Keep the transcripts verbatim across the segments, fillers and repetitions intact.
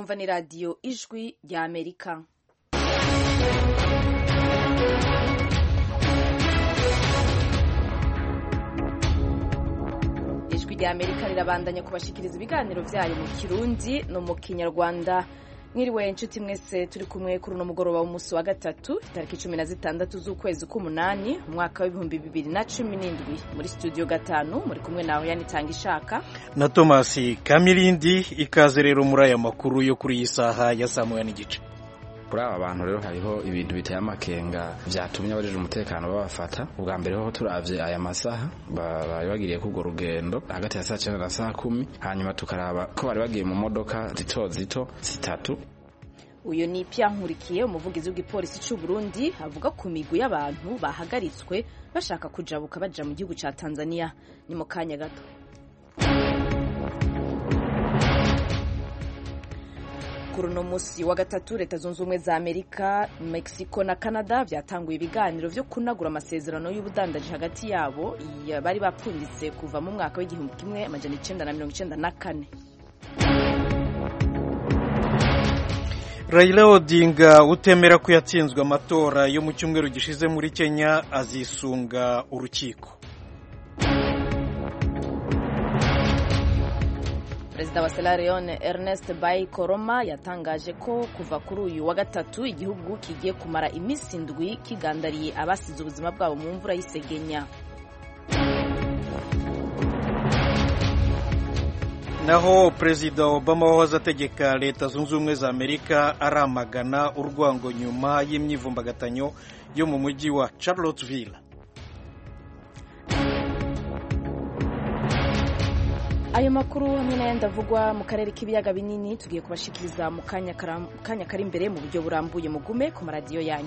mwumva ni radiyo ijwi rya Amerika. Ijwi rya Amerika rirabandanya kubashikiriza ibiganiro vyayo mu Kirundi no mu Kinyarwanda. Mwiriwe inshuti mwese, turi kumwe kuri uno mugoroba w'umunsi wa gatatu itariki cumi na zitandatu z'ukwezi k'umunani umwaka w'ibihumbi bibiri na cumi n'indwi. Muri studio gatanu muri kumwe nawe yanitanga ishaka na Thomas Kamirindi. Ikaze rero muri aya makuru yo kuri iyi saha ya saa moya n'igice. Kuri aba bantu rero hariho ibintu biteye amakenga vyatumye abajeje umutekano babafata. Ubwa mbere ho turavye aya masaha bari bagiriye kugwo rugendo hagati ya saa cyenda na saa kumi, hanyuma tukaraba ko bari bagiye mu modoka zito zito zitatu. Uyo ni Pierre Nkurikiye, umuvugizi w'igipolisi cy'u Burundi, avuga ku migwi y'abantu bahagaritswe bashaka kujabuka baja mu gihugu ca Tanzania. Ni mu kanya gato. Kuri uno musi wa gatatu Leta Zunze Ubumwe za Amerika, Mexico na Canada vyatanguye ibiganiro vyo kunagura amasezerano y'ubudandaji hagati yabo bari bapfunditse kuva mu mwaka w'igihumbi kimwe amajana icenda na mirongo icenda na kane. Raila Odinga utemera ko yatsinzwe amatora yo mu cyumweru gishize muri Kenya azisunga urukiko. Perezida wa Sierra Leone Ernest Bai Koroma yatangaje ko kuva kuri uyu wa gatatu igihugu kigiye kumara iminsi indwi kigandariye abasize ubuzima bwabo mu mvura y'isegenya. Naho Perezida Obama wahoze ategeka Leta Zunze Ubumwe za Amerika aramagana urwango nyuma y'imyivumbagatanyo yo mu mujyi wa Charlottesville. Ayo makuru hamwe n'ayandi avugwa mu karere k'ibiyaga binini tugiye kubashikiriza mu kanya kanya kari imbere mu buryo burambuye. Mugume ku maradiyo yanyu.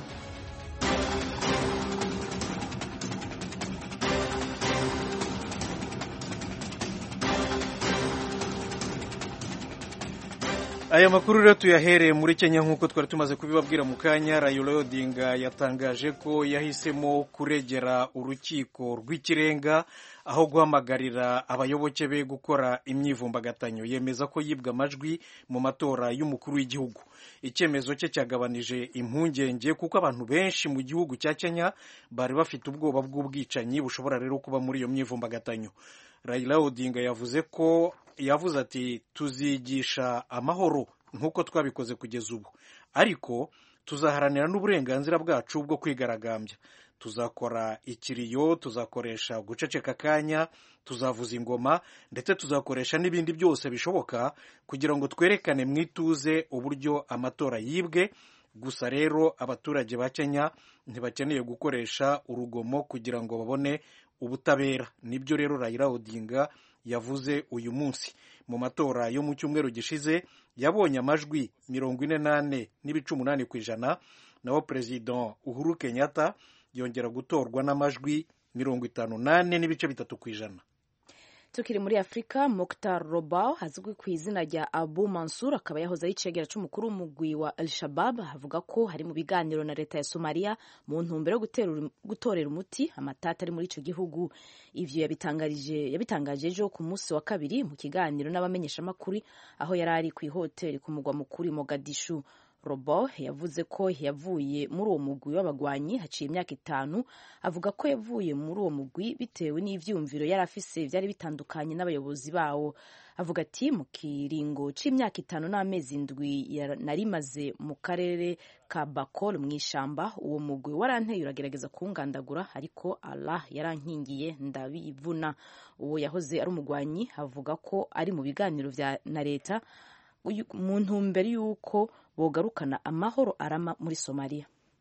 Aya makuru rero tuyahereye muri Kenya nk'uko twari tumaze kubibabwira mu kanya. Raila Odinga yatangaje ko yahisemo kuregera urukiko rw'ikirenga aho guhamagarira abayoboke be gukora imyivumbagatanyo. Yemeza ko yibwa amajwi mu matora y'umukuru w'igihugu. Icyemezo cye cyagabanije impungenge kuko abantu benshi mu gihugu cya Kenya bari bafite ubwoba bw'ubwicanyi bushobora rero kuba muri iyo myivumbagatanyo. Raila Odinga yavuze ko yavuze ati tuzigisha amahoro nk'uko twabikoze kugeza ubu, ariko tuzaharanira n'uburenganzira bwacu bwo kwigaragambya. Tuzakora ikiriyo, tuzakoresha guceceka kanya, tuzavuza ingoma ndetse tuzakoresha n'ibindi byose bishoboka kugira ngo twerekane mwituze uburyo amatora yibwe. Gusa rero abaturage ba Kenya ntibakeneye gukoresha urugomo kugira ngo babone ubutabera. Nibyo rero Raila Odinga yavuze uyu munsi. Mu matora yo mu cyumweru gishize yabonye amajwi mirongo ine nane n'ibice umunani ku ijana, naho Perezida Uhuru Kenyatta yongera gutorwa n'amajwi mirongo itanu nane n'ibice bitatu ku ijana. Tukiri muri Afrika, Mokhtar Robow azwi ku izina rya Abu Mansur akaba yahoze ari icegera c'umukuru w'umugwi wa Al-Shabaab avuga ko hari mu biganiro na leta ya Somalia mu ntumbero yo gutorera umuti amatata ari muri ico gihugu. Ivyo yabitangaje yabitangaje ejo ku munsi wa kabiri mu kiganiro n'abamenyeshamakuru aho yari ari ku ihoteli ku mugwa mukuru Mogadishu. Robo yavuze ko yavuye muri uwo mugwi w'abagwanyi haciye imyaka itanu. Avuga ko yavuye muri uwo mugwi bitewe n'ivyumviro yari afise vyari bitandukanye n'abayobozi bawo. Avuga ati mu kiringo c'imyaka itanu n'amezi indwi narimaze mu karere ka Bakol mw'ishamba, uwo mugwi waranteye uragerageza kungandagura, ariko Allah yarankingiye ndabivuna. Uwo yahoze ari umugwanyi avuga ko ari mu biganiro vya na leta mu ntumbero y'uko bogarukana amahoro arama muri Somalia.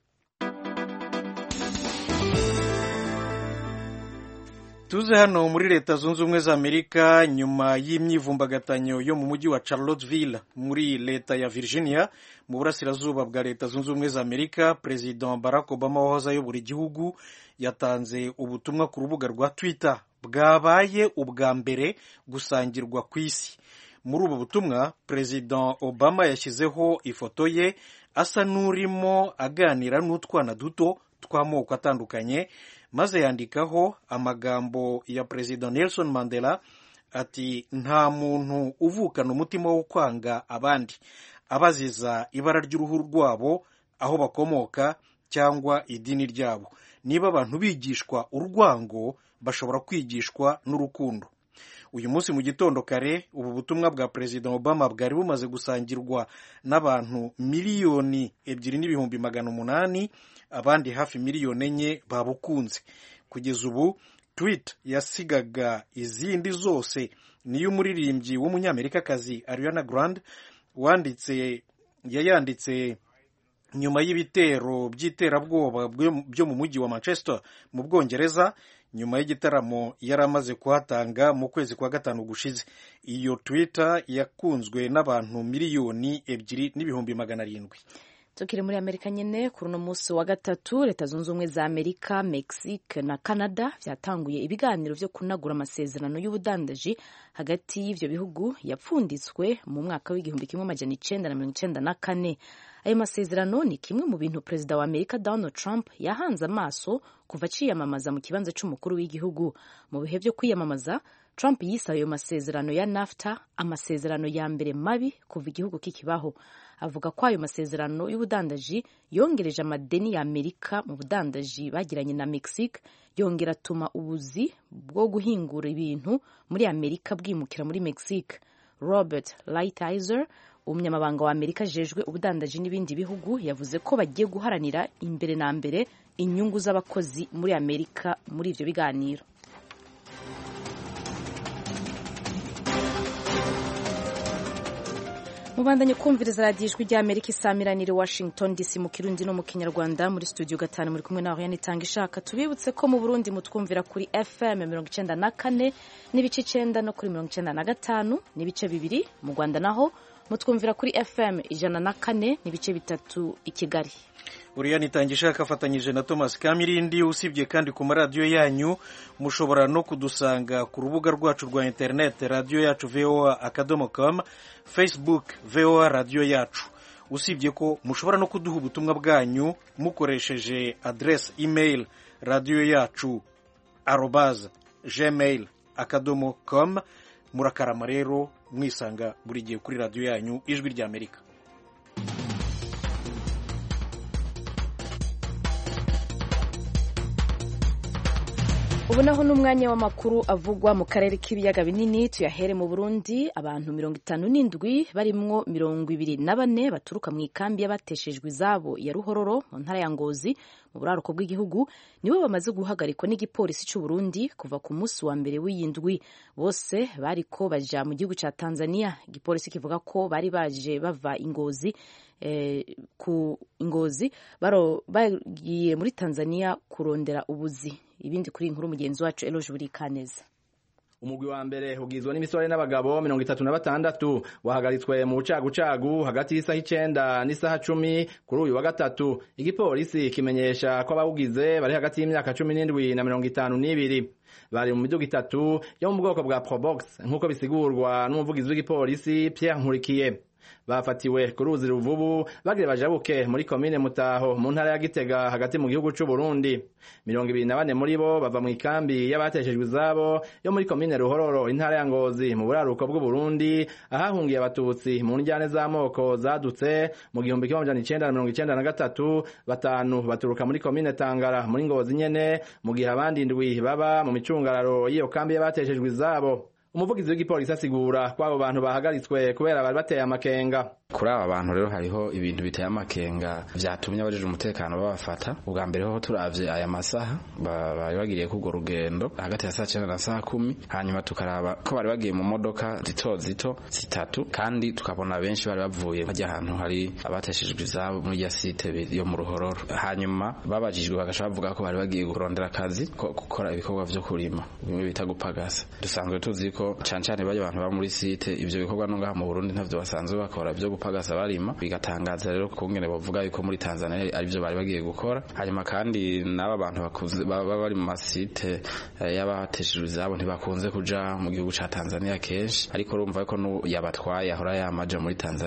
Tuze hano muri Leta Zunze Ubumwe za Amerika. Nyuma y'imyivumbagatanyo yo mu mujyi wa Charlottesville muri leta ya Virginia mu burasirazuba bwa Leta Zunze Ubumwe za Amerika, President Barack Obama wahoze ayobora igihugu yatanze ubutumwa ku rubuga rwa Twitter bwabaye ubwa mbere gusangirwa ku isi. Muri ubu butumwa President Obama yashyizeho ifoto ye asa n'urimo aganira n'utwana duto tw'amoko atandukanye, maze yandikaho amagambo ya President Nelson Mandela ati nta muntu uvukana umutima wo kwanga abandi, abaziza ibara ry'uruhu rwabo, aho bakomoka cyangwa idini ryabo. Niba abantu bigishwa urwango, bashobora kwigishwa n'urukundo. Uyu munsi mu gitondo kare, ubu butumwa bwa Perezida Obama bwari bumaze gusangirwa n'abantu miliyoni ebyiri n'ibihumbi magana umunani, abandi hafi miliyoni enye babukunze. Kugeza ubu tweet yasigaga izindi zose niyo umuririmbyi w'umunyamerikakazi Ariana Grande wanditse yayanditse nyuma y'ibitero by'iterabwoba byo mu mujyi wa Manchester mu Bwongereza, nyuma y'igitaramo yari amaze kuhatanga mu kwezi kwa gatanu gushize. Iyo Twitter yakunzwe n'abantu miliyoni ebyiri n'ibihumbi magana arindwi. Tukiri muri Amerika nyene, kuri uno munsi wa gatatu Leta Zunze Ubumwe za Amerika, Mexique na Canada vyatanguye ibiganiro vyo kunagura amasezerano y'ubudandaji hagati y'ivyo bihugu yapfunditswe mu mwaka w'igihumbi kimwe amajana icenda na mirongo icenda na kane. Ayo masezerano ni kimwe mu bintu Perezida wa Amerika Donald Trump yahanze amaso kuva aciyamamaza mu kibanza c'umukuru w'igihugu. Mu bihe vyo kwiyamamaza, Trump yise ayo masezerano ya NAFTA amasezerano ya mbere mabi kuva igihugu kikibaho. Avuga ko ayo masezerano y'ubudandaji yongereje amadeni ya Amerika mu budandaji bagiranye na Mexique, yongera atuma ubuzi bwo guhingura ibintu muri Amerika bwimukira muri Mexique. Robert Lighthizer, umunyamabanga wa Amerika ajejwe ubudandaji n'ibindi bihugu, yavuze ko bagiye guharanira imbere na mbere inyungu z'abakozi muri Amerika muri ivyo biganiro. Mubandanye kumviriza radiyo ijwi rya Amerika isamiranire Washington D C mu Kirundi no mu Kinyarwanda. Muri studio gatanu muri kumwe na Oriane Itangishaka. Tubibutse ko mu Burundi mutwumvira kuri F M mirongo icenda na kane n'ibice icenda no kuri mirongo icenda na gatanu n'ibice bibiri. Mu Rwanda naho mutwumvira kuri F M ijana na kane n'ibice bitatu i Kigali. Oriane Itangishaka afatanyije na Thomas Kamirindi. Usibye kandi ku maradiyo yanyu, mushobora no kudusanga ku rubuga rwacu rwa internet radio yacu v o a akadomo com, Facebook V O A radio yacu. Usibye ko mushobora no kuduha ubutumwa bwanyu mukoresheje adresse email radio yacu arobase gmail akadomo com. Murakarama rero, mwisanga buri gihe kuri radio yanyu ijwi rya Amerika. Ubu naho n'umwanya w'amakuru avugwa mu karere k'ibiyaga binini. Tuyahere mu Burundi. Abantu mirongo itanu n'indwi barimwo mirongo ibiri na bane baturuka mu ikambi y'abateshejwe izabo ya Ruhororo mu ntara ya Ngozi mu buraruko bw'igihugu nibo bamaze guhagarikwa n'igipolisi cy'u Burundi kuva ku munsi wa mbere w'iyindwi. Bose bariko baja mu gihugu ca Tanzania. Igipolisi kivuga ko bari baje bava Ingozi eh, ku Ingozi baro bagiye muri Tanzania kurondera ubuzi. Ibindi kuri inkuru mugenzi wacu Eloge Burikaneza. Umugwi wa mbere ugizwe n'imisore n'abagabo mirongo itatu na batandatu wahagaritswe mu bucagucagu hagati y'isaha icenda n'isaha cumi kuri uyu wa gatatu. Igipolisi kimenyesha ko abawugize bari hagati y'imyaka cumi n'indwi na mirongo itanu n'ibiri. Bari mu miduga itatu yo mu bwoko bwa Probox nk'uko bisigurwa n'umuvugizi w'igipolisi Pierre Nkurikiye. Bafatiwe ku ruzi Ruvubu bagire bajabuke muri komine Mutaho mu ntara ya Gitega hagati mu gihugu c'u Burundi. mirongo ibiri na bane muri bo bava mu ikambi y'abateshejwe izabo yo muri komine Ruhororo intara ya Ngozi mu buraruko bw'u Burundi, ahahungiye abatutsi mu njyane z'amoko zadutse mu gihumbi kimwe amajana icenda na mirongo icenda na gatatu. Batanu baturuka muri komine Tangara muri Ngozi nyene, mu gihe abandi indwi baba mu micungararo y'iyo kambi y'abateshejwe izabo. Umuvugizi w'igipolisi asigura ko abo bantu bahagaritswe kubera bari bateye amakenga. Kuri aba bantu rero hariho ibintu biteye amakenga vyatumye abajeje umutekano babafata. Ubwa mbere ho turavye aya masaha bari bagiriye kugo rugendo hagati ya saa cenda na saa kumi, hanyuma tukaraba ko bari bagiye mu modoka zito zito zitatu, kandi tukabona benshi bari bavuye bajya ahantu hari abateshejwe izabo muri ya site yo mu Ruhororo. Hanyuma babajijwe bagasha bavuga ko bari bagiye kurondera akazi ko gukora ibikorwa vyo kurima bimwe bita gupagasa. Dusanzwe tuzi ko cane cane baje abantu ba muri site ivyo bikorwa no ngaha mu Burundi ntavyo basanzwe bakora vyo gupagasa barima. Bigatangaza rero kungene bavuga yuko muri Tanzania ari byo bari bagiye gukora. Hanyuma kandi n'aba bantu bakuze baba bari mu masite y'abateshejwe izabo ntibakunze kuja mu gihugu ca Tanzania kenshi, ariko urumva ko no yabatwaye ahora yamaja muri Tanzania.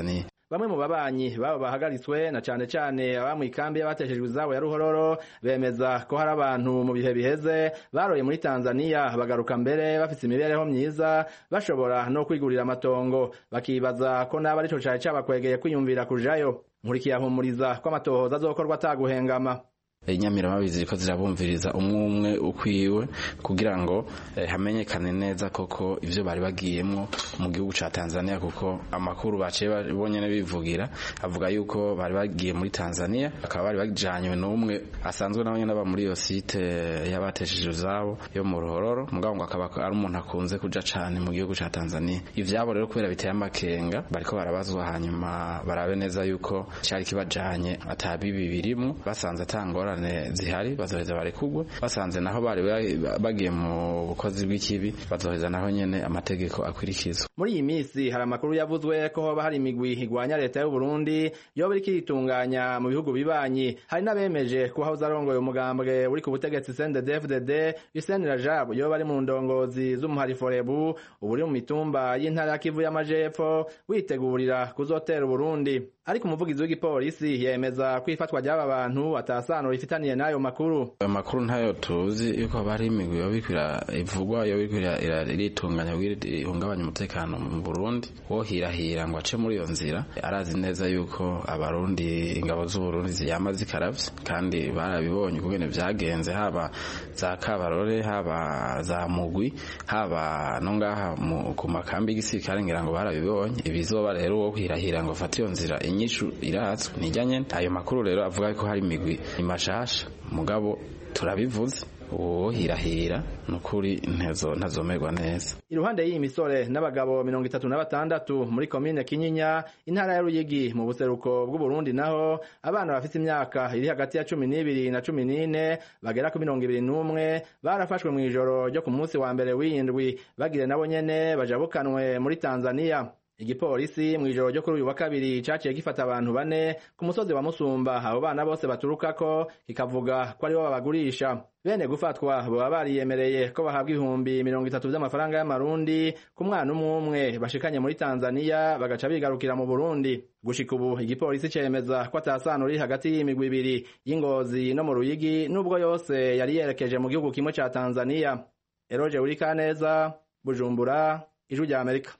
bamwe mu babanyi babo bahagaritswe na cane cane aba mu ikambi y'abateshejwe izabo ya Ruhororo bemeza ko hari abantu mu bihe biheze baroye muri Tanzania bagaruka mbere bafite imibereho myiza bashobora no kwigurira amatongo bakibaza ko naba arico cari cabakwegeye kwiyumvira kujayo. Nkurikiye ahumuriza ko amatohoza azokorwa ataguhengama. Inyamirama biziriko zirabumviriza umwe umwe ukwiwe kugira ngo eh, hamenyekane neza koko ivyo bari bagiyemo mu gihugu ca Tanzania, kuko amakuru baciye bonyene bivugira avuga yuko bari bagiye muri Tanzania akaba bari bajanywe n'umwe asanzwe nawe nyene aba muri iyo site y'abateshije zabo yo mu Ruhororo, mugabo ngo akaba ari umuntu akunze kuja cane mu gihugu ca Tanzania. Ivyabo rero kubera biteye amakenga bariko barabazwa, hanyuma barabe neza yuko cyari kibajanye atabibi birimo, basanze atangora zihari bazoheza barekugwe, basanze naho bari bagiye mu bukozi bw'ikibi bazoheza naho nyene amategeko akwirikizwa. Muri iyi misi hari amakuru yavuzwe ko hoba hari imigwi igwanya leta y'u Burundi yoba iriko iritunganya mu bihugu bibanyi. Hari n'abemeje ko hahoze arongoye umugambwe uri ku butegetsi C N D D F D D Hussein Rajab yoba ari mu ndongozi z'umuhari Forebu uburi mu mitumba y'intara ya Kivu y'Amajepfo witegurira kuzotera Burundi. Ariko umuvugizi w'igipolisi yemeza ko ifatwa ry'aba bantu atasano rifitaniye nayo makuru. Ayo makuru ntayo tuzi yuko bari imigwi yobikwira ivugwa yobikwira iritunganya ihungabanya umutekano mu Burundi. Wo hirahira ngo ace muri iyo nzira arazi neza yuko abarundi ingabo z'u Burundi ziyama zikaravye kandi barabibonye kugene vyagenze, haba za Kabarore haba za Mugwi haba no ngaha ku makambi y'igisirikare ngira ngo barabibonye. Ibizoba rero wo hirahira ngo fata iyo nzira inyishu iratswe nijanye. Ayo makuru rero avuga ko hari imigwi imashasha, mugabo turabivuze uwo hirahira nukuri ntezo ntazomerwa neza. Iruhande y'iyi misore n'abagabo mirongo itatu na batandatu muri komine Kinyinya intara ya Ruyigi mu buseruko bw'u Burundi, naho abana bafite imyaka iri hagati ya cumi n'ibiri na cumi n'ine bagera ku mirongo ibiri n'umwe barafashwe mu ijoro ryo ku munsi wa mbere w'indwi bagire nabo nyene bajabukanwe muri Tanzania. Igipolisi mu ijoro ryo kuri uyu wa kabiri caciye gifata abantu bane ku musozi wa Musumba, abo bana bose baturukako kikavuga ko ari bo babagurisha. Bene gufatwa baba bariyemereye ko bahabwa ibihumbi mirongo itatu vy'amafaranga y'amarundi ku mwana umwe umwe bashikanye muri Tanzania bagaca bigarukira mu Burundi. Gushika ubu igipolisi cemeza ko atasano riri hagati y'imigwi ibiri y'Ingozi no mu Ruyigi, nubwo yose yari yerekeje mu gihugu kimwe ca Tanzania. Eroje Urikaneza, Bujumbura, Ijwi rya Amerika.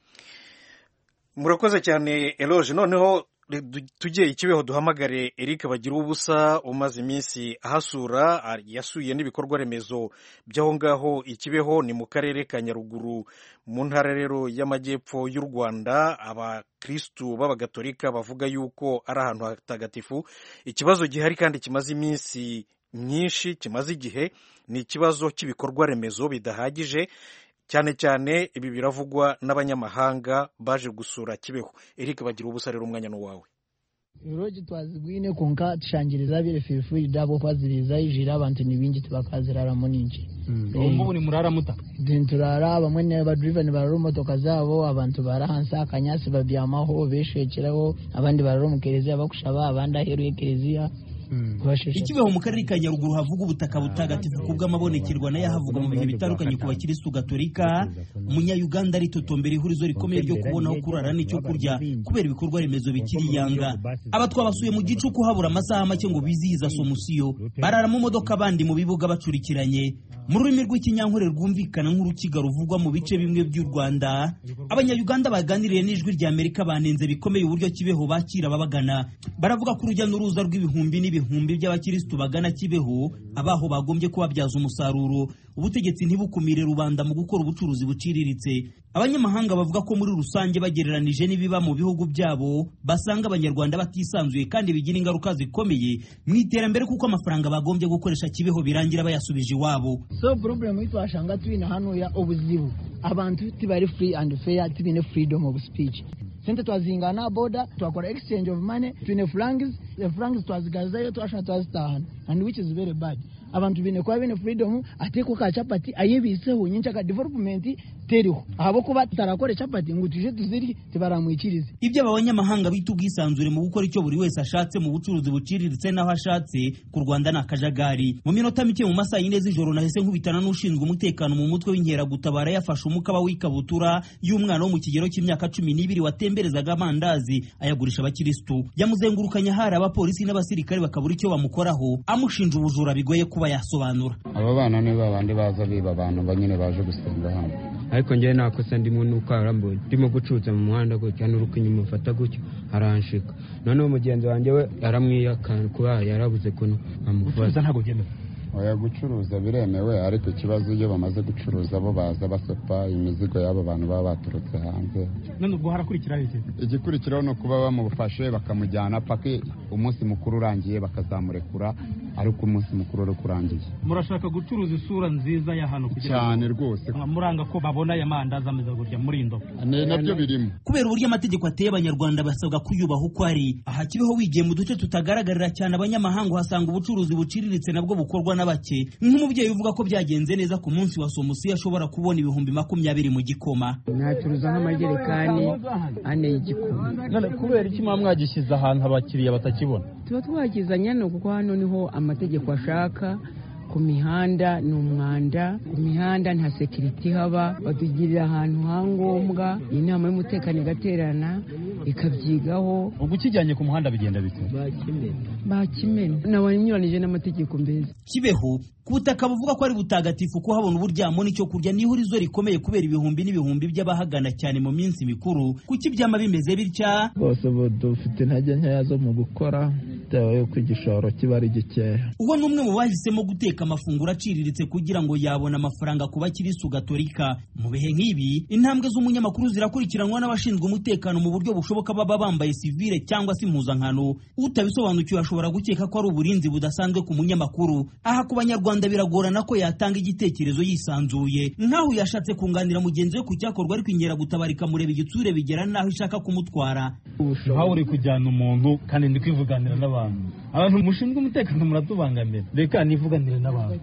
Murakoze cyane Eloge. Noneho tugiye ikibeho duhamagare Eric Bagira ubusa umaze iminsi ahasura, yasuye n'ibikorwa remezo by'aho ngaho. Ikibeho ni mu karere ka Nyaruguru mu ntara rero y'amajyepfo y'u Rwanda. Abakristu b'abagatolika bavuga yuko ari ahantu hatagatifu. Ikibazo gihari kandi kimaze iminsi myinshi, kimaze igihe, ni ikibazo cy'ibikorwa remezo bidahagije, cyane cyane ibi biravugwa n'abanyamahanga baje gusura Kibeho. Eric Bagira ubusa rero umwanya no wawe. Uroji twazigwine konka tushangiriza bire fifu idabo kwaziriza ijira abantu nibingi tubakazirara muninji. Umbu ni murara muta. Dinturara bamwe ne ba driven bararo motoka zabo, abantu barahansa akanyasi babyamaho beshekeraho, abandi bararo mukereza bakushaba abandi aheruye kereziya. Ikibeho mu karere ka Nyaruguru havuga ubutaka butagatifu kubw'amabonekerwa nayo havuga mu bihe bitandukanye ku bakirisitu gatolika. Umunya-Uganda ari totombera ihurizo rikomeye ryo kubonaho kurara n'icyo kurya kubera ibikorwa remezo bikiri yanga. Aba twabasuye mu gicuku habura amasaha make ngo bizihiza somusiyo, barara mu modoka abandi mu bibuga bacurikiranye. Mu rurimi rw'ikinyankore rwumvikana nk'urukiga ruvugwa mu bice bimwe by'u Rwanda, Abanya-Uganda baganiriye n'Ijwi rya Amerika banenze bikomeye uburyo Kibeho bakira babagana. Baravuga ko urujya n'uruza rw'ibihumbi n'ibihumbi by'abakirisitu bagana Kibeho abaho bagombye kubabyaza umusaruro, ubutegetsi ntibukumire rubanda mu gukora ubucuruzi buciriritse. Abanyamahanga bavuga ko muri rusange bagereranije n'ibiba mu bihugu byabo basanga Abanyarwanda batisanzuye kandi bigira ingaruka zikomeye mu iterambere kuko amafaranga bagombye gukoresha Kibeho birangira bayasubije iwabo. So problem ito ashanga twina hano ya obuzibu, abantu tibari free and fair, tibine freedom of speech. Sente twazingana border, twakora exchange of money between the francs, the francs twazigazayo twasha twazitahana, and which is very bad. Abantu bine kwa bine freedom ateko ka chapati ayebiseho nyincha ka development teriho abo kuba tarakore capati ngo tuje tuziri tibaramwikirize. Ibyo abanyamahanga bita ubwisanzure mu gukora icyo buri wese ashatse mu bucuruzi buciriritse naho ashatse ku Rwanda na kajagari. Mu minota mike mu masaha y'ine z'ijoro nahise nkubitana n'ushinzwe umutekano mu mutwe w'inkera gutabara yafashe umukaba w'ikabutura y'umwana wo mu kigero cy'imyaka cumi n'ibiri watemberezaga amandazi ayagurisha abakiristu. Yamuzengurukanya hari abapolisi n'abasirikare bakabura icyo bamukoraho amushinja ubujura bigoye kuba yasobanura. Aba bana ni babandi baza biba abantu banyine baje gusenga hano. Ariko njye nakosa ndimo nuko aramboye ndimo gucuza mu muhanda gutya n'urukinyi mufata gutyo aranshika. None umugenzi wanjye we yaramwiyakana kuba yarabuze kuno amufaza. Ntago genda oya gucuruza biremewe, ariko ikibazo iyo bamaze gucuruza bo baza basopa imizigo y'abo bantu baba baturutse hanze. None ubwo harakurikiraho iki? Igikurikiraho no kuba bamufashe bakamujyana paka umunsi mukuru urangiye bakazamurekura, ariko umunsi mukuru uri kurangiye. Murashaka gucuruza isura nziza ya hano kugira cyane rwose muranga ko babona ya mandaza ameze gutya muri ndo. Nabyo birimo. Kubera uburyo amategeko ateye abanyarwanda basabwa kuyubaha uko ari. Aha Kibeho wigiye mu duce tutagaragarira cyane abanyamahanga hasanga ubucuruzi buciriritse nabwo bukorwa n'abake. Nk'umubyeyi uvuga ko byagenze neza ku munsi wa somusi ashobora kubona ibihumbi makumyabiri mu gikoma. Nacuruza nk'amajerekani ane y'igikoma. None kubera iki mwagishyize ahantu abakiriya batakibona? Tuba twagizanya no kuko hano niho amategeko ashaka. Ku mihanda ni umwanda, ku mihanda nta security haba, batugirira ahantu hangombwa, inama y'umutekano igaterana ikabyigaho. Ubwo ukijyanye ku muhanda bigenda bite? Bakimena bakimena nabanyuranije n'amategeko mbeze. Kibeho ku butaka buvuga ko ari butagatifu ko habona uburyamo n'icyo kurya n'ihurizo rikomeye kubera ibihumbi n'ibihumbi by'abahagana cyane mu minsi mikuru. Kuki byama bimeze bitya? Bose dufite intege nkeya zo mu gukora bitewe y'uko igishoro kiba ari gikeya. Uwo ni umwe mu bahisemo guteka amafunguro aciriritse kugira ngo yabone amafaranga ku bakirisitu gatolika. Mu bihe nk'ibi intambwe z'umunyamakuru zirakurikiranwa n'abashinzwe umutekano mu buryo bushoboka, baba bambaye civile cyangwa se impuzankano. Utabisobanukiwe ashobora gukeka ko ari uburinzi budasanzwe ku munyamakuru. Aha ku Banyarwanda biragorana ko yatanga igitekerezo yisanzuye, nkaho yashatse kunganira mugenzi we ku cyakorwa ariko ingera gutabarika mureba igitsure bigera naho ishaka kumutwara. Aho uri kujyana umuntu kandi ndi kwivuganira n'abantu, abantu mushinzwe umutekano muratubangamira. Reka nivuganire n'abantu.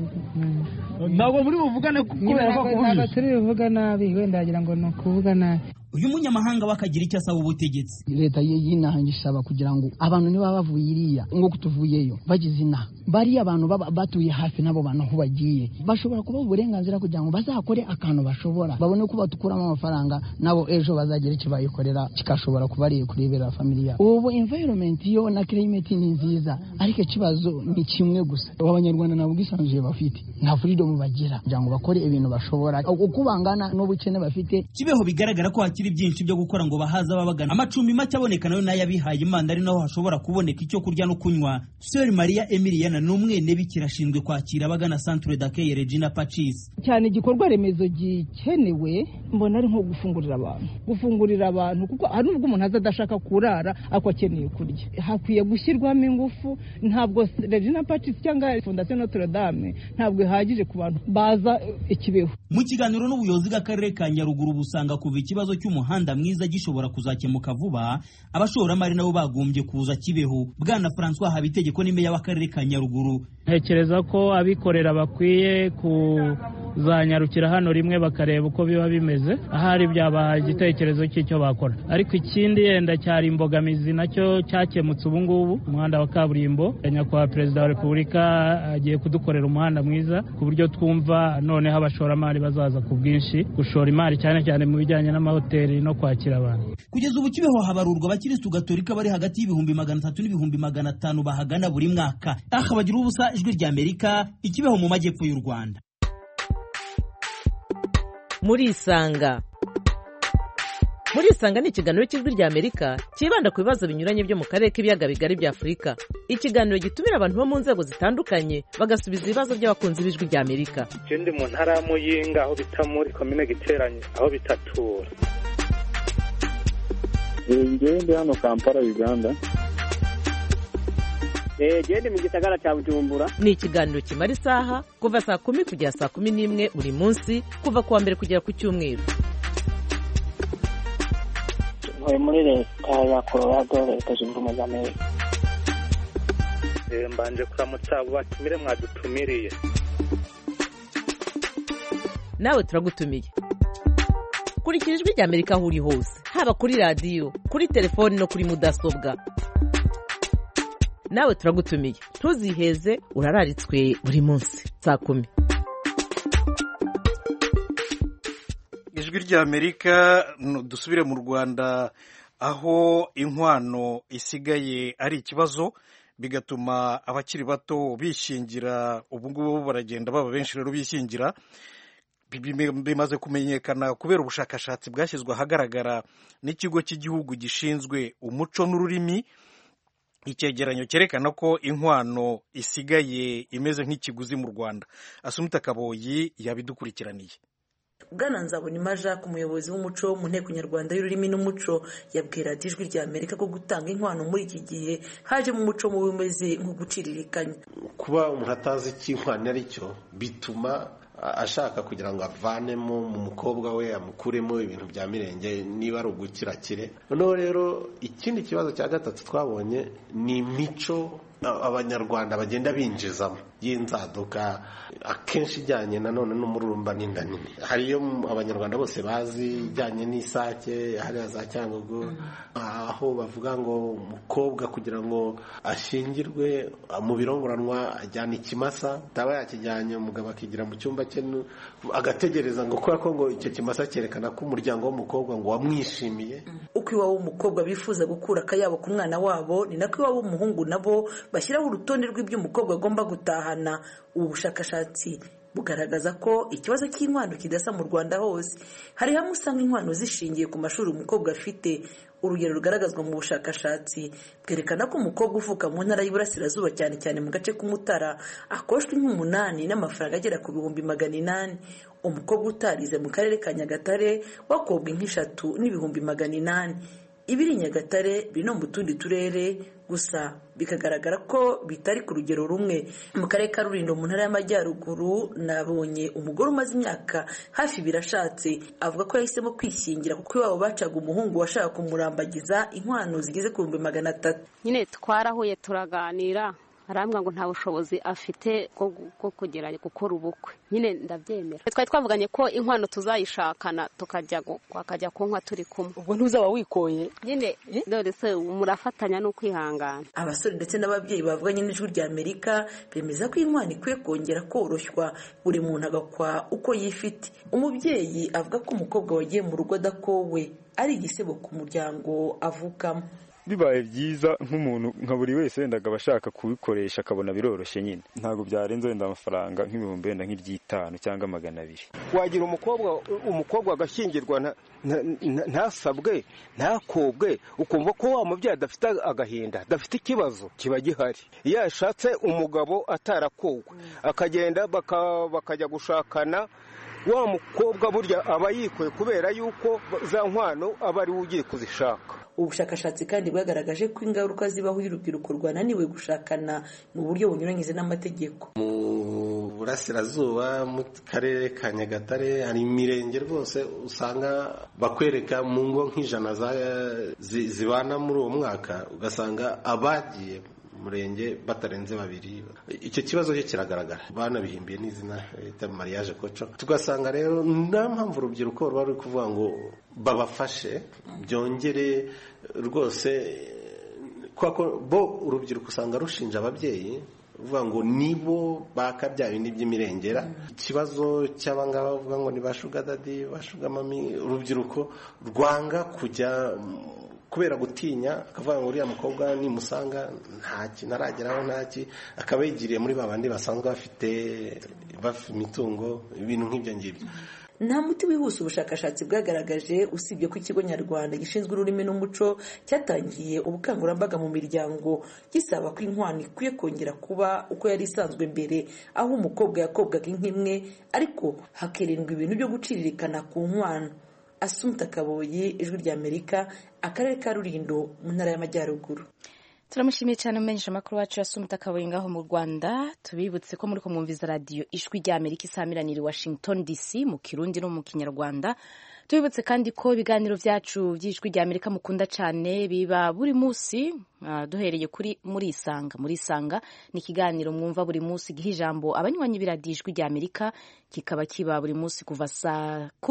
Ntabwo muri buvugane kubera ko kubujije. Turi buvuga nabi, wenda agira ngo no kuvuga nabi. Uyu munyamahanga wakagira icyo asaba ubutegetsi. Leta yinahangisaba kugira ngo abantu niba bavuye iriya ngo kutuvuyeyo bagize ina bari abantu batuye hafi nabo bantu aho bagiye bashobora kuba uburenganzira kugira ngo bazakore akantu bashobora babone ko batukuramo amafaranga nabo ejo bazagira icyo bayikorera kikashobora kubariye kurebera familia. Ubu environment yo na climate ni nziza, ariko ikibazo ni kimwe gusa, abanyarwanda nabo gisanzwe bafite nta freedom bagira kugira ngo bakore ibintu bashobora ukubangana n'ubukene bafite. Kibeho bigaragara ko hakiri byinshi byo gukora ngo bahaza babagana. Amacumbi make aboneka nayo n'ayabihaye Imana ari naho hashobora kuboneka icyo kurya no kunywa. Sœur Maria Emiliana ni umwene bikirashinzwe kwakira abagana Centre d'accueil Regina Pacis. Cyane igikorwa remezo gikenewe mbona ari nko gufungurira abantu gufungurira abantu kuko hari nubwo umuntu aza adashaka kurara ako akeneye kurya. Hakwiye gushyirwamo ingufu, ntabwo Regina Pacis cyangwa Fondation Notre Dame ntabwo ihagije ku bantu baza Ikibeho. Mu kiganiro n'ubuyobozi bw'akarere ka Nyaruguru busanga kuva ikibazo cy'umuhanda mwiza gishobora kuzakemuka vuba, abashoramari nabo bagombye kuza Kibeho. Bwana François Habitegeko ni meya w'akarere ka Nyaruguru. Ntekereza ko abikorera bakwiye kuzanyarukira hano rimwe bakareba uko biba bimeze, ahari byabaha igitekerezo cy'icyo bakora. Ariko ikindi yenda cyari imbogamizi nacyo cyakemutse ubu ngubu, umuhanda wa kaburimbo. Nyakubahwa Perezida wa Repubulika agiye kudukorera umuhanda mwiza ku buryo twumva noneho abashoramari bazaza ku bwinshi gushora imari cyane cyane mu bijyanye n'amahoteli no kwakira abantu. Kugeza ubu Kibeho habarurwa abakirisitu gatolika bari hagati y'ibihumbi magana atatu n'ibihumbi magana atanu bahagana buri mwaka. Aha bagira ubusa Ijwi ry'Amerika, Ikibeho mu majyepfo y'u Rwanda. Muri Isanga. Muri Isanga ni ikiganiro cy'Ijwi ry'Amerika kibanda ku bibazo binyuranye byo mu karere k'ibiyaga bigari bya Afurika. Ikiganiro gitumira abantu bo mu nzego zitandukanye bagasubiza ibibazo by'abakunzi b'Ijwi ry'Amerika. Ikindi mu ntara ya Muyinga aho bita muri komine Giteranye aho bitatura. Ngende hano Kampala Uganda. Eh gende mu gisagara cya Bujumbura. Ni ikiganiro kimara isaha kuva saa kumi kugera saa kumi n'imwe buri munsi kuva kuwa mbere kugera ku cyumweru. Muri leta ya Colorado leta zunze ubumwe za Amerika. Eh mbanje kuramutsa abo batumire mwadutumiriye. Nawe turagutumiye. kurikira ijwi rya Amerika aho uri hose, haba kuri radiyo, kuri telefoni no kuri mudasobwa. Nawe turagutumiye, ntuziheze, urararitswe buri munsi saa kumi. Ijwi rya Amerika, dusubire mu Rwanda aho inkwano isigaye ari ikibazo, bigatuma abakiri bato bishingira. Ubu ngubu baragenda baba benshi rero bishingira. Bimaze kumenyekana kubera ubushakashatsi bwashyizwe ahagaragara n'ikigo cy'igihugu gishinzwe umuco n'ururimi. Icyegeranyo cyerekana ko inkwano isigaye imeze nk'ikiguzi mu Rwanda. Asumta Kaboyi yabidukurikiraniye. Bwana Nzabonimpa Jacques, umuyobozi w'umuco mu nteko nyarwanda y'ururimi n'umuco, yabwira ijwi rya Amerika ko gutanga inkwano muri iki gihe hajemo umuco mubi umeze nko guciririkanya. Kuba umuntu atazi icyo inkwano ari cyo bituma ashaka kugira ngo avanemo mu mukobwa we amukuremo ibintu bya mirenge niba ari ugukirakire. Noneho rero ikindi kibazo cya gatatu twabonye ni imico abanyarwanda bagenda binjizamo y'inzaduka, akenshi ijyanye nanone n'umururumba n'inda nini. Hariyo abanyarwanda bose bazi ijyanye n'isake, hariya za Cyangugu, aho bavuga ngo umukobwa kugira ngo ashingirwe mu birongoranwa ajyana ikimasa, taba yakijyanye umugabo akigira mu cyumba cye agategereza ngo kubera ko ngo icyo kimasa cyerekana ko umuryango w'umukobwa ngo wamwishimiye. Uko iwabo w'umukobwa bifuza gukura akayabo ku mwana wabo, ni nako iwabo w'umuhungu nabo bashyiraho urutonde rw'ibyo umukobwa agomba gutahana. Ubu bushakashatsi bugaragaza ko ikibazo cy'inkwano kidasa mu Rwanda hose. Hari hamwe usanga inkwano zishingiye ku mashuri umukobwa afite. Urugero rugaragazwa mu bushakashatsi bwerekana ko umukobwa uvuka mu ntara y'Iburasirazuba cyane cyane mu gace k'Umutara akoshwa nk'umunani n'amafaranga agera ku bihumbi magana inani. Umukobwa utarize mu karere ka Nyagatare wakobwa nk'eshatu n'ibihumbi magana inani. Ibiri Nyagatare biri no mu tundi turere, gusa bikagaragara ko bitari ku rugero rumwe. Mu karere ka Rulindo mu ntara y'Amajyaruguru nabonye umugore umaze imyaka hafi birashatse avuga ko yahisemo kwishingira kuko iwabo bacaga umuhungu washaka kumurambagiza inkwano zigeze ku bihumbi magana atatu. Nyine twarahuye turaganira, arambwa ngo nta bushobozi afite bwo kugera gukora ubukwe. Nyine ndabyemera. Twari twavuganye ko inkwano tuzayishakana tukajya kwakajya kunkwa turi kumwe. Ubwo ntuzaba wikoye? Nyine dore se murafatanya no kwihangana. Abasore ndetse n'ababyeyi bavuganye n'ijwi rya Amerika bemeza ko inkwano ikwiye kongera koroshywa, buri muntu agakwa uko yifite. Umubyeyi avuga ko umukobwa wagiye mu rugo adakowe ari igisebo ku muryango avukamo. Bibaye byiza nk'umuntu nka buri wese wendaga abashaka kubikoresha akabona biroroshye, nyine ntabwo byarenze wenda amafaranga nk'ibihumbi wenda nk'iry'itanu cyangwa magana abiri. Wagira umukobwa umukobwa agashyingirwa ntasabwe ntakobwe, ukumva ko wa mubyeyi adafite agahinda, adafite ikibazo kiba gihari. Iyo yashatse umugabo atarakogwa akagenda bakajya gushakana, wa mukobwa burya aba yikoye kubera yuko za nkwano aba ari we ugiye kuzishaka. Ubushakashatsi kandi bwagaragaje ko ingaruka zibaho iyo urubyiruko rwananiwe gushakana mu buryo bunyuranyije n'amategeko. Mu Burasirazuba mu karere ka Nyagatare hari imirenge rwose usanga bakwereka mu ngo nk'ijana zibana muri uwo mwaka, ugasanga abagiye murenge batarenze babiri. Icyo kibazo cyo kiragaragara, banabihimbiye n'izina bita mariage koco. Tugasanga rero nta mpamvu urubyiruko ruba ruri kuvuga ngo babafashe byongere rwose, kuko bo urubyiruko usanga rushinja ababyeyi uvuga ngo nibo bakabya bindi by'imirengera. Ikibazo cy'abangaba bavuga ngo ni bashuga dadi bashuga mami, urubyiruko rwanga kujya kubera gutinya, akavuga ngo uriya mukobwa nimusanga ntaki narageraho ntaki, akaba yigiriye muri babandi basanzwe bafite bafite imitungo, ibintu nk'ibyo ngibyo. Nta muti wihuse ubushakashatsi bwagaragaje, usibye ko ikigo nyarwanda gishinzwe ururimi n'umuco cyatangiye ubukangurambaga mu miryango gisaba ko inkwano ikwiye kongera kuba uko yari isanzwe mbere, aho umukobwa yakobwaga nk'imwe ariko hakerindwa ibintu byo guciririkana ku nkwano. Asumta Kaboyi, ijwi rya Amerika, akarere ka Rulindo mu ntara y'Amajyaruguru. Turamushimiye cyane umenyesha makuru wacu Asumta Kaboyi ngaho mu Rwanda. Tubibutse ko muri ko mwumviza radio ijwi rya Amerika isamiranira Washington D C mu Kirundi no mu Kinyarwanda. Tubibutse kandi ko ibiganiro byacu by'ijwi rya Amerika mukunda cyane biba buri munsi, uh, duhereye kuri muri isanga. Muri isanga ni ikiganiro mwumva buri munsi giha ijambo abanywanyi b'iradiyo ijwi rya Amerika, kikaba kiba buri munsi kuva saa kumi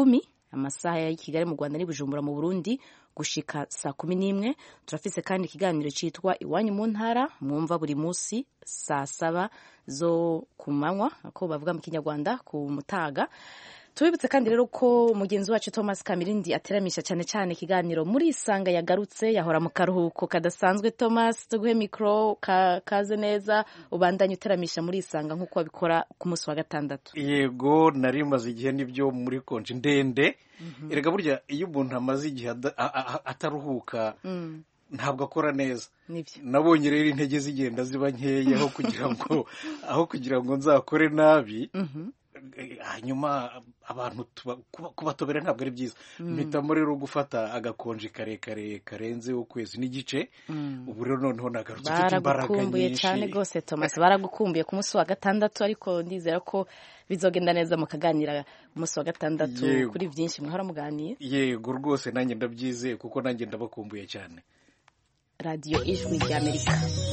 amasaha ya Kigali mu Rwanda n'Ibujumbura mu Burundi gushika saa kumi n'imwe. Turafise kandi ikiganiro citwa Iwanyu mu ntara mwumva buri musi saa saba zo ku manywa ako bavuga mu Kinyarwanda ku mutaga. Tubibutse kandi rero ko mugenzi wacu Thomas Kamirindi ateramisha cyane cyane ikiganiro muri Isanga yagarutse yahora mu karuhuko kadasanzwe. Thomas, tuguhe micro ka, kaze neza ubandanye uteramisha muri Isanga nkuko babikora ku munsi wa gatandatu. Yego, nari maze igihe nibyo muri konje ndende. Mm-hmm. Erega burya iyo umuntu amaze igihe ataruhuka mm. ntabwo akora neza. Nabonye rero intege zigenda ziba nkeya aho kugira ngo aho kugira ngo nzakore nabi. Mm-hmm. Hanyuma abantu kubatobera ntabwo ari byiza. Mpitamo rero gufata agakonje karekare karenze ukwezi n'igice. Ubu rero noneho nagarutse mfite imbaraga nyinshi. Baragukumbuye cyane rwose Thomas, baragukumbuye ku munsi wa gatandatu, ariko ndizera ko bizogenda neza mukaganira umunsi wa gatandatu kuri byinshi mwahora muganiye. Yego rwose nanjye ndabyizeye kuko nanjye ndabakumbuye cyane. Radio Ijwi ry'Amerika.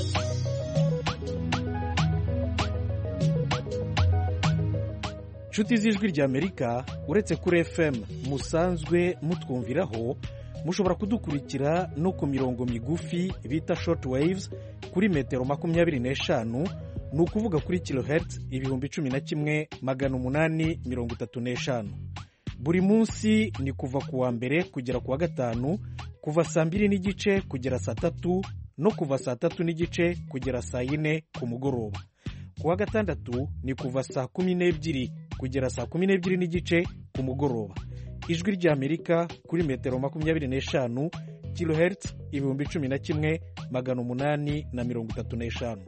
Inshuti z'Ijwi ry'Amerika, uretse kuri F M musanzwe mutwumviraho, mushobora kudukurikira no ku mirongo migufi bita short waves kuri metero makumyabiri n'eshanu, ni ukuvuga kuri kilohertz ibihumbi cumi na kimwe magana umunani mirongo itatu n'eshanu. Buri munsi ni kuva ku wa mbere kugera ku wa gatanu, kuva saa mbiri n'igice kugera saa tatu no kuva saa tatu n'igice kugera saa yine ku mugoroba. Ku wa gatandatu ni kuva saa kumi n'ebyiri kugera saa kumi n'ebyiri n'igice ku mugoroba. Ijwi ry'Amerika kuri metero makumyabiri n'eshanu, kilohertz ibihumbi cumi na kimwe magana umunani na mirongo itatu n'eshanu.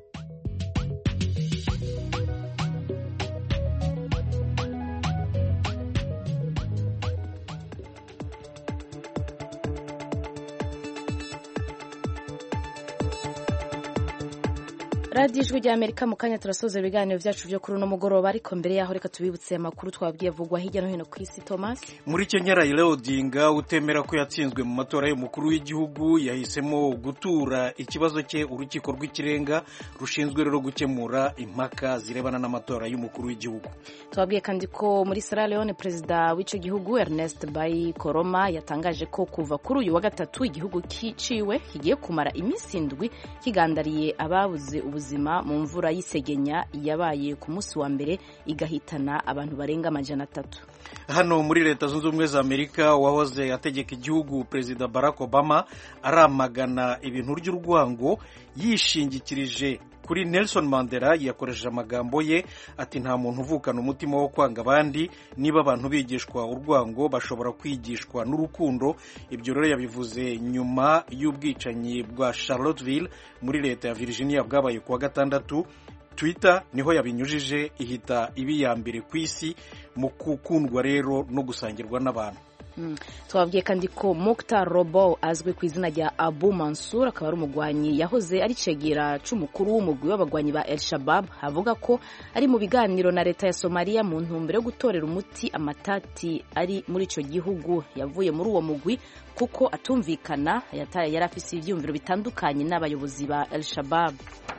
Radio Ijwi ry'Amerika mu kanya turasoza ibiganiro byacu byo kuri uno mugoroba, ariko mbere yaho reka tubibutse amakuru twabwiye vugwa hirya no hino ku isi. Thomas, muri Kenya Raila Odinga utemera ko yatsinzwe mu matora y'umukuru w'igihugu yahisemo gutura ikibazo cye urukiko rw'ikirenga rushinzwe rero gukemura impaka zirebana n'amatora y'umukuru w'igihugu. Twabwiye kandi ko muri Sierra Leone perezida w'ico gihugu Ernest Bai Koroma yatangaje ko kuva kuri uyu wa gatatu igihugu kiciwe kigiye kumara iminsi indwi kigandariye ababuze ubuzima mu mvura y'isegenya yabaye ku munsi wa mbere igahitana abantu barenga amajana atatu. Hano muri Leta Zunze Ubumwe za Amerika, wahoze ategeka igihugu Perezida Barack Obama aramagana ibintu ry'urwango yishingikirije kuri Nelson Mandela. Yakoresheje amagambo ye ati nta muntu uvukana umutima wo kwanga abandi, niba abantu bigishwa urwango bashobora kwigishwa n'urukundo. Ibyo rero yabivuze nyuma y'ubwicanyi bwa Charlottesville muri leta ya Virginia bwabaye kuwa gatandatu. Twitter niho yabinyujije ihita ibi ya mbere ku isi mu gukundwa rero no gusangirwa n'abantu. Mm. Twabwiye kandi ko Mokhtar Robow azwi ku izina rya Abu Mansur akaba ari umugwanyi yahoze ari cegera c'umukuru w'umugwi w'abagwanyi ba El Shabab, avuga ko ari mu biganiro na leta ya Somalia mu ntumbero yo gutorera umuti amatati ari muri ico gihugu. Yavuye muri uwo mugwi kuko atumvikana, yari afise ivyumviro bitandukanye n'abayobozi ba El Shabab.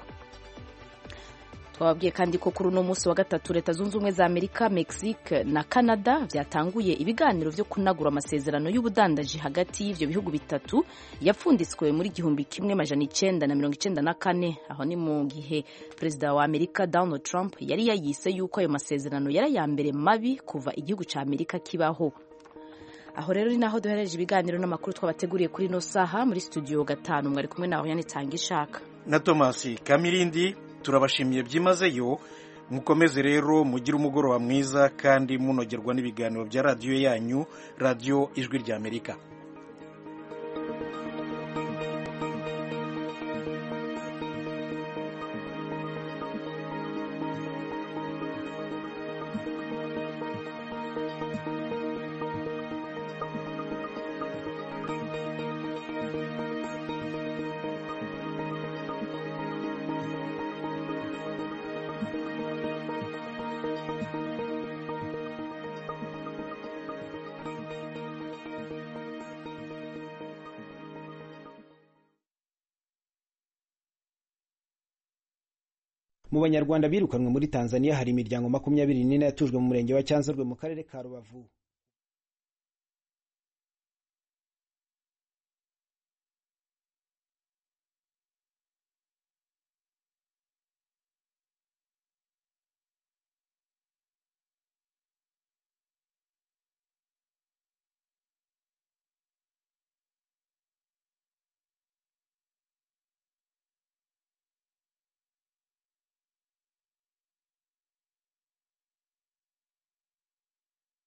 Twabwiye kandi ko kuri uno munsi wa gatatu Leta Zunze Ubumwe za Amerika, Mexique na Canada byatanguye ibiganiro byo kunagura amasezerano y'ubudandaji hagati y'ivyo bihugu bitatu yapfunditswe muri igihumbi kimwe majana icenda na mirongo icenda na kane. Aho ni mu gihe Perezida wa Amerika Donald Trump yari yayise yuko ayo masezerano yari ya mbere mabi kuva igihugu ca Amerika kibaho. Aho rero ni naho duhereje ibiganiro n'amakuru twabateguriye kuri no saha. Muri studio gatanu mwari kumwe naho yanitanga ishaka na Thomas Kamirindi. Turabashimiye byimazeyo, mukomeze rero mugire umugoroba mwiza kandi munogerwa n'ibiganiro bya radio yanyu, Radio Ijwi ry'Amerika. Mu Banyarwanda birukanwe muri Tanzania hari imiryango makumyabiri n'ine yatujwe mu murenge wa Cyanzarwe mu karere ka Rubavu.